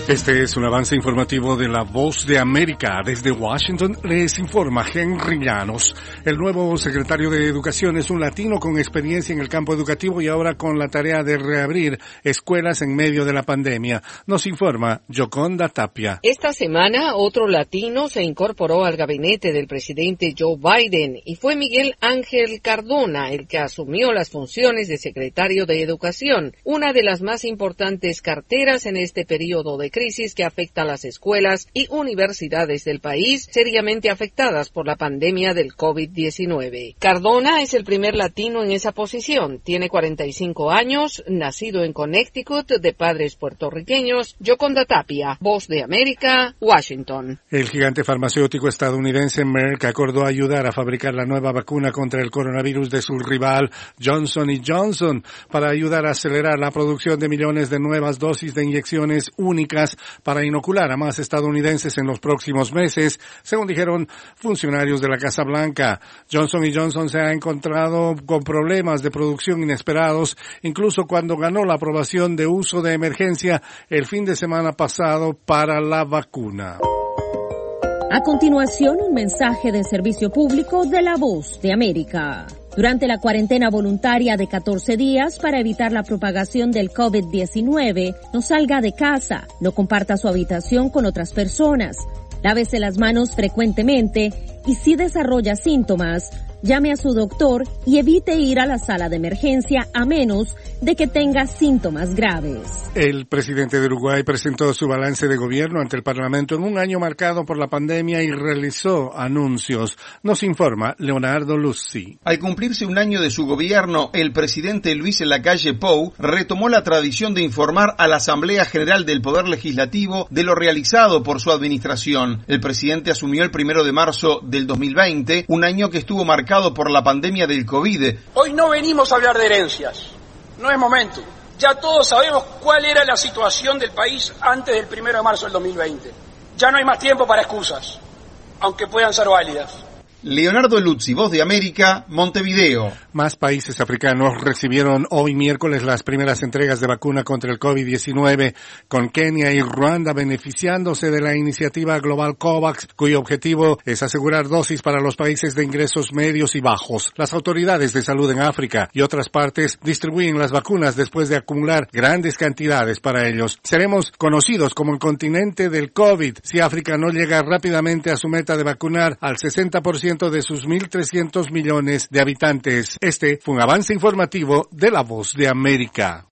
Este es un avance informativo de La Voz de América. Desde Washington les informa Henry Llanos. El nuevo secretario de Educación es un latino con experiencia en el campo educativo y ahora con la tarea de reabrir escuelas en medio de la pandemia. Nos informa Yoconda Tapia. Esta semana otro latino se incorporó al gabinete del presidente Joe Biden y fue Miguel Ángel Cardona el que asumió las funciones de secretario de Educación, una de las más importantes carteras en este periodo de crisis que afecta a las escuelas y universidades del país seriamente afectadas por la pandemia del COVID-19. Cardona es el primer latino en esa posición. Tiene 45 años, nacido en Connecticut, de padres puertorriqueños. Yoconda Tapia, Voz de América, Washington. El gigante farmacéutico estadounidense Merck acordó ayudar a fabricar la nueva vacuna contra el coronavirus de su rival Johnson & Johnson para ayudar a acelerar la producción de millones de nuevas dosis de inyecciones únicas para inocular a más estadounidenses en los próximos meses, según dijeron funcionarios de la Casa Blanca. Johnson & Johnson se ha encontrado con problemas de producción inesperados, incluso cuando ganó la aprobación de uso de emergencia el fin de semana pasado para la vacuna. A continuación, un mensaje de servicio público de La Voz de América. Durante la cuarentena voluntaria de 14 días para evitar la propagación del COVID-19, no salga de casa, no comparta su habitación con otras personas, lávese las manos frecuentemente y si desarrolla síntomas, llame a su doctor y evite ir a la sala de emergencia a menos de que tenga síntomas graves. El presidente de Uruguay presentó su balance de gobierno ante el Parlamento en un año marcado por la pandemia y realizó anuncios. Nos informa Leonardo Luzzi. Al cumplirse un año de su gobierno, el presidente Luis Lacalle Pou retomó la tradición de informar a la Asamblea General del Poder Legislativo de lo realizado por su administración. El presidente asumió el 1 de marzo del 2020, un año que estuvo marcado por la pandemia del COVID. Hoy no venimos a hablar de herencias, no es momento. Ya todos sabemos cuál era la situación del país antes del 1 de marzo del 2020. Ya no hay más tiempo para excusas, aunque puedan ser válidas. Leonardo Luzzi, Voz de América, Montevideo. Más países africanos recibieron hoy miércoles las primeras entregas de vacuna contra el COVID-19, con Kenia y Ruanda beneficiándose de la iniciativa global COVAX, cuyo objetivo es asegurar dosis para los países de ingresos medios y bajos. Las autoridades de salud en África y otras partes distribuyen las vacunas después de acumular grandes cantidades para ellos. Seremos conocidos como el continente del COVID si África no llega rápidamente a su meta de vacunar al 60% de sus 1.300 millones de habitantes. Este fue un avance informativo de La Voz de América.